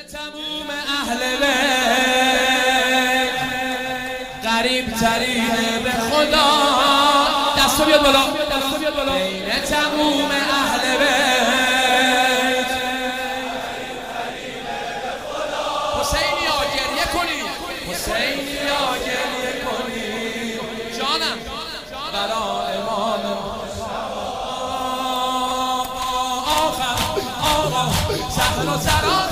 تموم اهل بیت قریب ترین به خدا. دستو بیاد بالا. بین تموم اهل بیت حسینیا گریه کنی، حسینیا گریه کنی جانم برای امام آخر آقا سهل و سران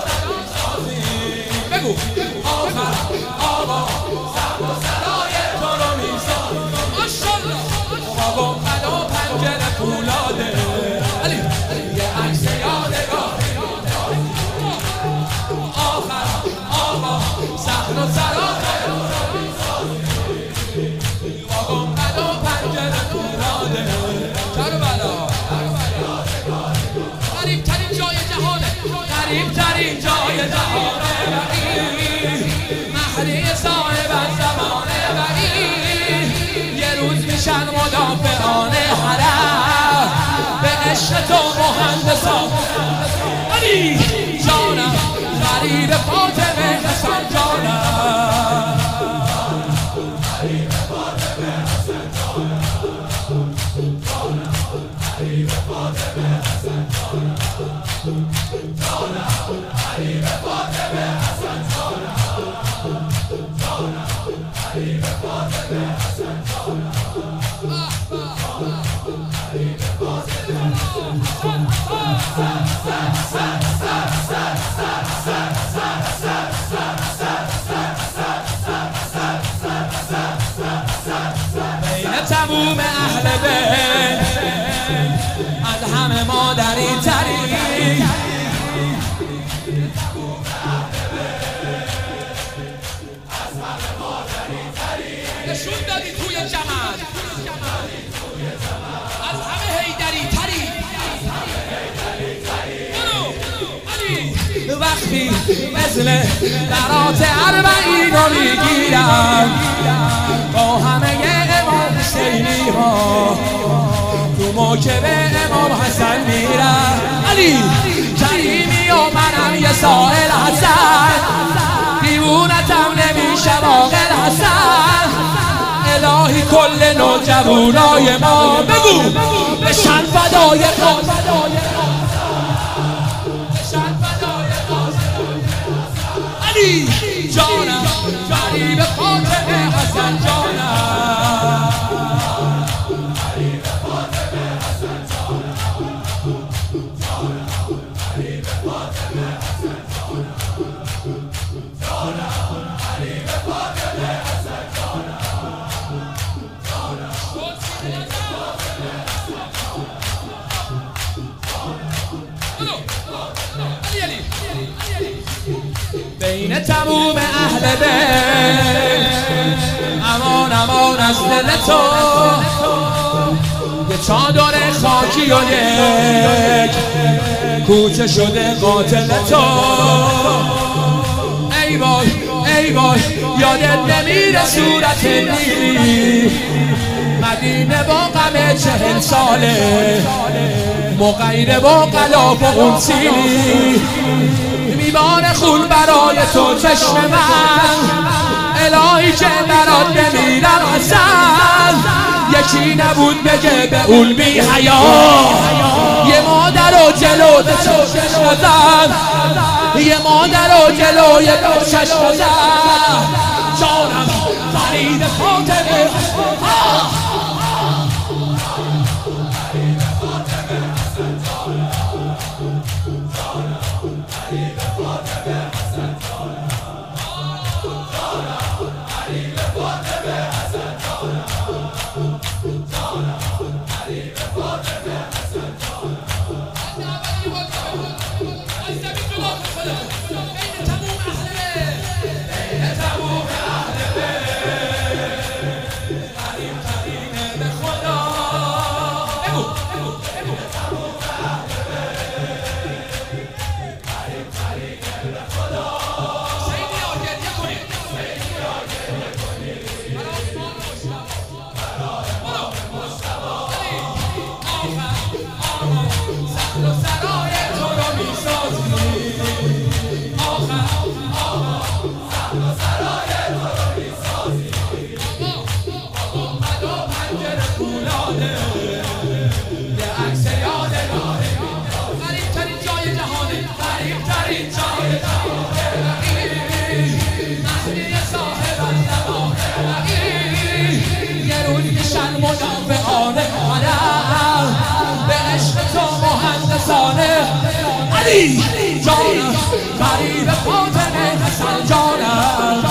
بگو آخر آقا سهل و سرای تو رو میسان ماشالله بابا بلا پنجره فولاده علی یه عکس یادگار آخر آقا سهل و سران بابا بلا پنجره فولاده کربلا قریب ترین جای جهانه، قریب ترین جای جهانه مهری صاحب زمانه ولی یه روز میشن مدافعان حرم به عشق تو مهندسان علی جانم غریب فاطمه حسن جانم غریب فاطمه حسن جانم غریب فاطمه حسن جانم غریب فاطمه حسن جانم غریب فاطمه حسن جانم غریب فاطمه بین تموم اهل بیت از همه مادری تری نشون دادی توی جمال از همه هیدری تری وقتی مثل برات اربعین رو میگیرم با همه امام حسینی ها تو موکب امام حسن میرم علی کریمی و منم یه سائل حسن دیوونتم نمیشه واقع حسن الهی کل نوجوانای ما بگو بشن فدای قاسم بشن فدای قاسم علی جانم غریب فاطمه حسن جانم غریب فاطمه حسن جانم غریب فاطمه حسن جانم غریب فاطمه حسن جانم بین تموم اهل بیت امان امان از دل تو یه چادر خاکی و یک کوچه شده قاتل تو ای وای ای وای یادت نمیره صورت نیلی مدینه با غم 40 ساله مغیره با غلاف و اون سیلی میباره خون برای تو چشم من الهی که برات بمیرم حسن یکی نبود بگه به اون بی حیا یه مادر و جلو چشم زن یه مادر و جلوی چشم زن جانم فرید فاطمه غریب فاطمه حسن جانم